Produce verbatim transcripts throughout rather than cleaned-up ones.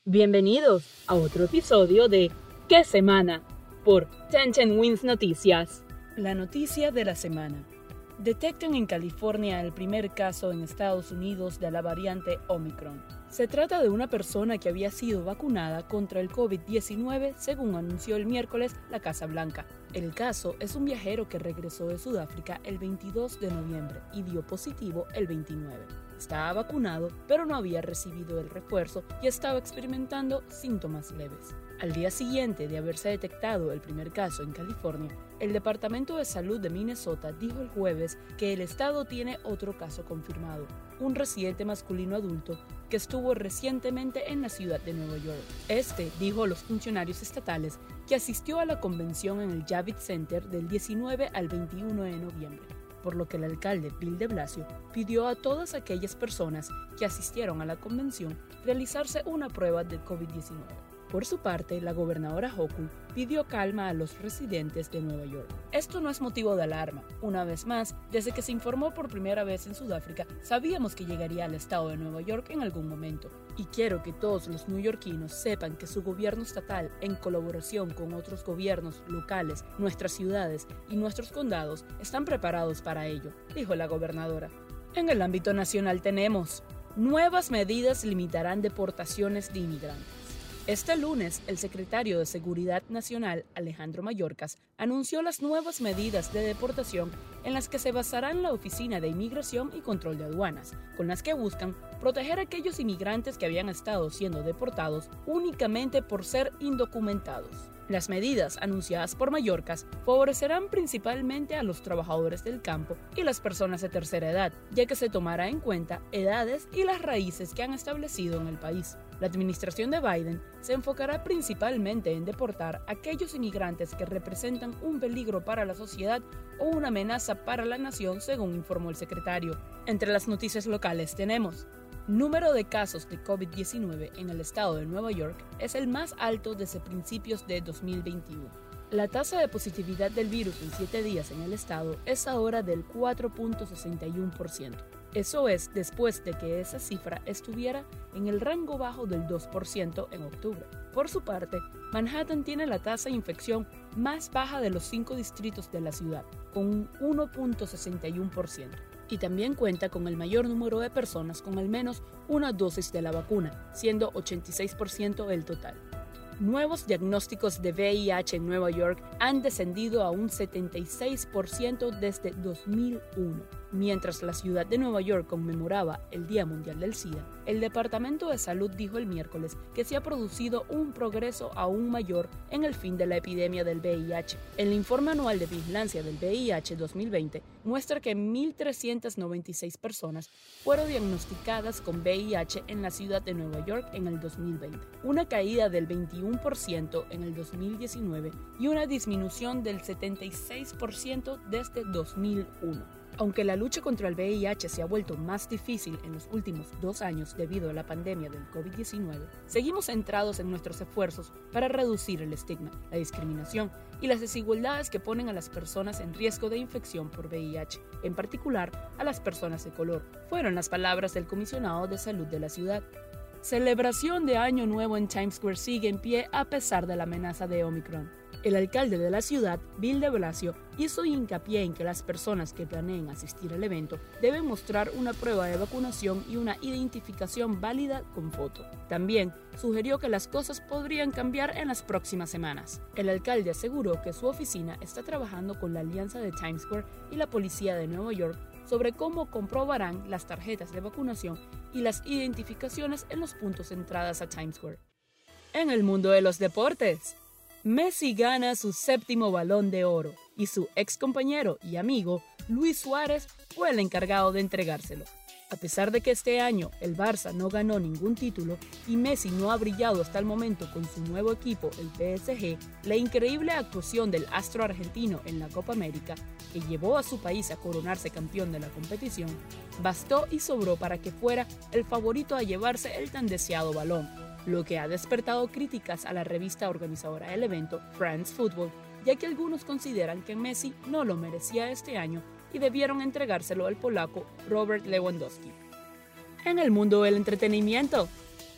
Bienvenidos a otro episodio de ¿Qué semana? Por Ten Ten Wins Noticias. La noticia de la semana. Detectan en California el primer caso en Estados Unidos de la variante Omicron. Se trata de una persona que había sido vacunada contra el COVID diecinueve, según anunció el miércoles la Casa Blanca. El caso es un viajero que regresó de Sudáfrica el veintidós de noviembre y dio positivo el veintinueve. Estaba vacunado, pero no había recibido el refuerzo y estaba experimentando síntomas leves. Al día siguiente de haberse detectado el primer caso en California, el Departamento de Salud de Minnesota dijo el jueves que el estado tiene otro caso confirmado, un residente masculino adulto que estuvo recientemente en la ciudad de Nueva York. Este dijo a los funcionarios estatales que asistió a la convención en el Javits Center del diecinueve al veintiuno de noviembre, por lo que el alcalde Bill de Blasio pidió a todas aquellas personas que asistieron a la convención realizarse una prueba de COVID diecinueve. Por su parte, la gobernadora Hochul pidió calma a los residentes de Nueva York. Esto no es motivo de alarma. Una vez más, desde que se informó por primera vez en Sudáfrica, sabíamos que llegaría al estado de Nueva York en algún momento. Y quiero que todos los neoyorquinos sepan que su gobierno estatal, en colaboración con otros gobiernos locales, nuestras ciudades y nuestros condados, están preparados para ello, dijo la gobernadora. En el ámbito nacional tenemos: nuevas medidas limitarán deportaciones de inmigrantes. Este lunes, el secretario de Seguridad Nacional, Alejandro Mayorkas, anunció las nuevas medidas de deportación en las que se basarán la Oficina de Inmigración y Control de Aduanas, con las que buscan proteger a aquellos inmigrantes que habían estado siendo deportados únicamente por ser indocumentados. Las medidas anunciadas por Mayorkas favorecerán principalmente a los trabajadores del campo y las personas de tercera edad, ya que se tomará en cuenta edades y las raíces que han establecido en el país. La administración de Biden se enfocará principalmente en deportar a aquellos inmigrantes que representan un peligro para la sociedad o una amenaza para la nación, según informó el secretario. Entre las noticias locales tenemos: número de casos de COVID diecinueve en el estado de Nueva York es el más alto desde principios de dos mil veintiuno. La tasa de positividad del virus en siete días en el estado es ahora del cuatro punto sesenta y uno por ciento. Eso es después de que esa cifra estuviera en el rango bajo del dos por ciento en octubre. Por su parte, Manhattan tiene la tasa de infección más baja de los cinco distritos de la ciudad, con un uno punto sesenta y uno por ciento. Y también cuenta con el mayor número de personas con al menos una dosis de la vacuna, siendo ochenta y seis por ciento el total. Nuevos diagnósticos de V I H en Nueva York han descendido a un setenta y seis por ciento desde dos mil uno. Mientras la ciudad de Nueva York conmemoraba el Día Mundial del SIDA, el Departamento de Salud dijo el miércoles que se ha producido un progreso aún mayor en el fin de la epidemia del V I H. El informe anual de vigilancia del V I H dos mil veinte muestra que mil trescientas noventa y seis personas fueron diagnosticadas con V I H en la ciudad de Nueva York en el dos mil veinte, una caída del veintiuno por ciento en el dos mil diecinueve y una disminución del setenta y seis por ciento desde dos mil uno. Aunque la lucha contra el V I H se ha vuelto más difícil en los últimos dos años debido a la pandemia del COVID diecinueve, seguimos centrados en nuestros esfuerzos para reducir el estigma, la discriminación y las desigualdades que ponen a las personas en riesgo de infección por V I H, en particular a las personas de color, fueron las palabras del comisionado de salud de la ciudad. Celebración de Año Nuevo en Times Square sigue en pie a pesar de la amenaza de Omicron. El alcalde de la ciudad, Bill de Blasio, hizo hincapié en que las personas que planeen asistir al evento deben mostrar una prueba de vacunación y una identificación válida con foto. También sugirió que las cosas podrían cambiar en las próximas semanas. El alcalde aseguró que su oficina está trabajando con la alianza de Times Square y la policía de Nueva York sobre cómo comprobarán las tarjetas de vacunación y las identificaciones en los puntos de entradas a Times Square. En el mundo de los deportes, Messi gana su séptimo Balón de Oro y su ex compañero y amigo Luis Suárez fue el encargado de entregárselo. A pesar de que este año el Barça no ganó ningún título y Messi no ha brillado hasta el momento con su nuevo equipo, el P S G, la increíble actuación del astro argentino en la Copa América, que llevó a su país a coronarse campeón de la competición, bastó y sobró para que fuera el favorito a llevarse el tan deseado balón, lo que ha despertado críticas a la revista organizadora del evento, France Football, ya que algunos consideran que Messi no lo merecía este año y debieron entregárselo al polaco Robert Lewandowski. En el mundo del entretenimiento,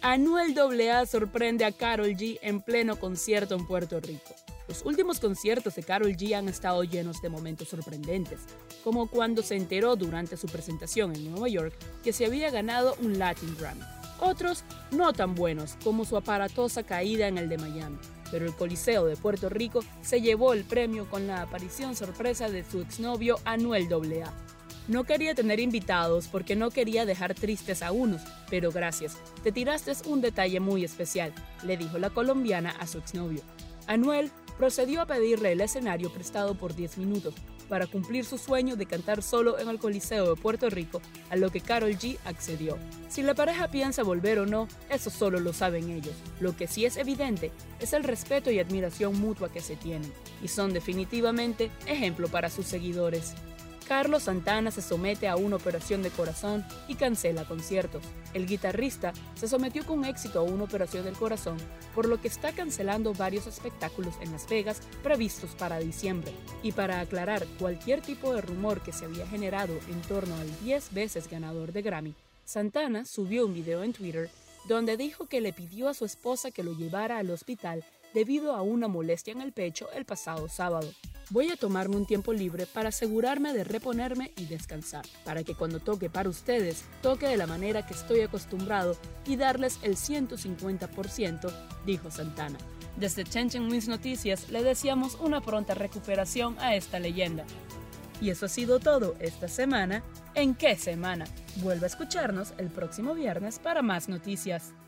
Anuel doble A sorprende a Karol G en pleno concierto en Puerto Rico. Los últimos conciertos de Karol G han estado llenos de momentos sorprendentes, como cuando se enteró durante su presentación en Nueva York que se había ganado un Latin Grammy. Otros no tan buenos, como su aparatosa caída en el de Miami, pero el Coliseo de Puerto Rico se llevó el premio con la aparición sorpresa de su exnovio Anuel doble A. No quería tener invitados porque no quería dejar tristes a unos, pero gracias, te tiraste un detalle muy especial, le dijo la colombiana a su exnovio. Anuel procedió a pedirle el escenario prestado por diez minutos para cumplir su sueño de cantar solo en el Coliseo de Puerto Rico, a lo que Karol G accedió. Si la pareja piensa volver o no, eso solo lo saben ellos. Lo que sí es evidente es el respeto y admiración mutua que se tienen, y son definitivamente ejemplo para sus seguidores. Carlos Santana se somete a una operación de corazón y cancela conciertos. El guitarrista se sometió con éxito a una operación del corazón, por lo que está cancelando varios espectáculos en Las Vegas previstos para diciembre. Y para aclarar cualquier tipo de rumor que se había generado en torno al diez veces ganador de Grammy, Santana subió un video en Twitter donde dijo que le pidió a su esposa que lo llevara al hospital debido a una molestia en el pecho el pasado sábado. Voy a tomarme un tiempo libre para asegurarme de reponerme y descansar, para que cuando toque para ustedes, toque de la manera que estoy acostumbrado y darles el ciento cincuenta por ciento, dijo Santana. Desde Tenchen Wins Noticias le deseamos una pronta recuperación a esta leyenda. Y eso ha sido todo esta semana en ¿Qué semana? Vuelve a escucharnos el próximo viernes para más noticias.